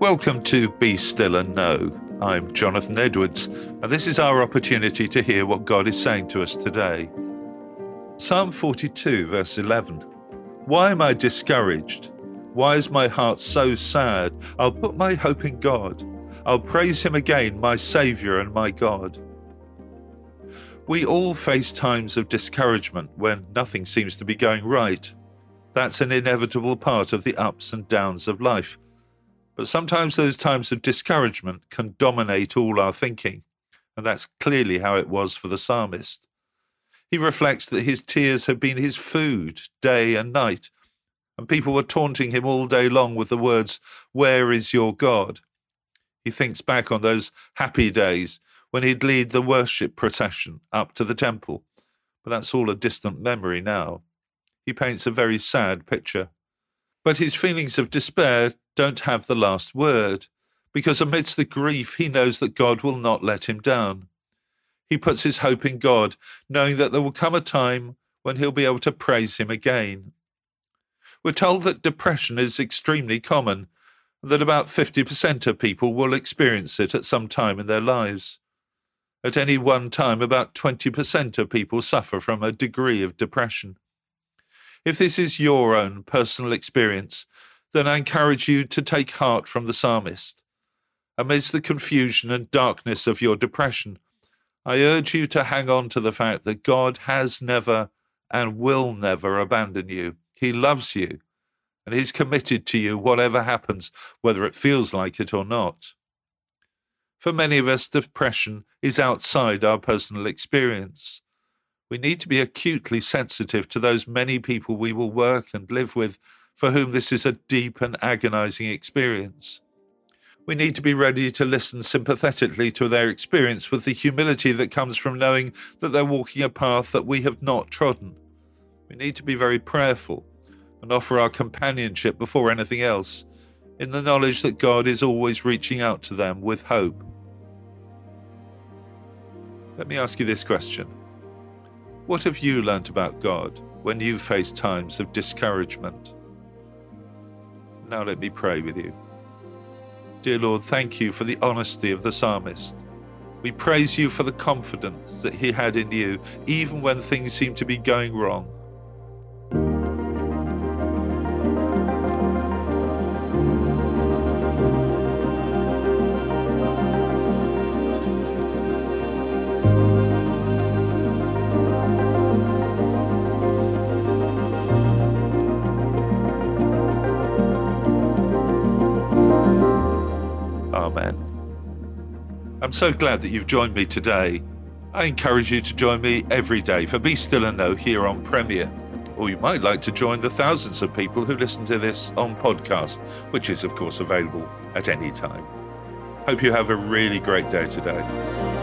Welcome to Be Still and Know. I'm Jonathan Edwards, and this is our opportunity to hear what God is saying to us today. Psalm 42, verse 11. Why am I discouraged? Why is my heart so sad? I'll put my hope in God. I'll praise him again, my Saviour and my God. We all face times of discouragement when nothing seems to be going right. That's an inevitable part of the ups and downs of life. But sometimes those times of discouragement can dominate all our thinking, and that's clearly how it was for the psalmist. He reflects that his tears had been his food day and night, and people were taunting him all day long with the words, "Where is your God?" He thinks back on those happy days when he'd lead the worship procession up to the temple, but that's all a distant memory now. He paints a very sad picture. But his feelings of despair don't have the last word, because amidst the grief he knows that God will not let him down. He puts his hope in God, knowing that there will come a time when he'll be able to praise him again. We're told that depression is extremely common, and that about 50% of people will experience it at some time in their lives. At any one time, about 20% of people suffer from a degree of depression. If this is your own personal experience, then I encourage you to take heart from the psalmist. Amidst the confusion and darkness of your depression, I urge you to hang on to the fact that God has never and will never abandon you. He loves you, and he's committed to you whatever happens, whether it feels like it or not. For many of us, depression is outside our personal experience. We need to be acutely sensitive to those many people we will work and live with for whom this is a deep and agonizing experience. We need to be ready to listen sympathetically to their experience with the humility that comes from knowing that they're walking a path that we have not trodden. We need to be very prayerful and offer our companionship before anything else, in the knowledge that God is always reaching out to them with hope. Let me ask you this question. What have you learnt about God when you face times of discouragement? Now let me pray with you. Dear Lord, thank you for the honesty of the psalmist. We praise you for the confidence that he had in you, even when things seem to be going wrong. Amen. I'm so glad that you've joined me today. I encourage you to join me every day for Be Still and Know here on Premier. Or you might like to join the thousands of people who listen to this on podcast, which is of course available at any time. Hope you have a really great day today.